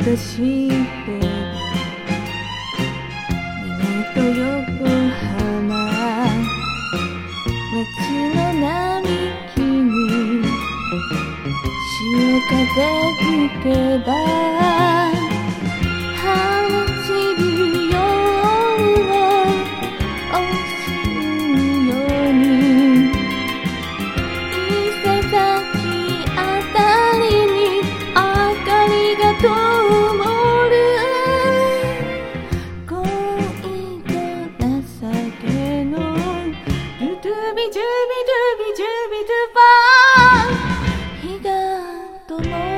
出して港横浜街の並木に潮風吹けば花散る夜を惜しむように伊勢崎あたりに明かりが灯る恋と情けのドゥドゥビジュビドゥビジュビドゥバー日が灯る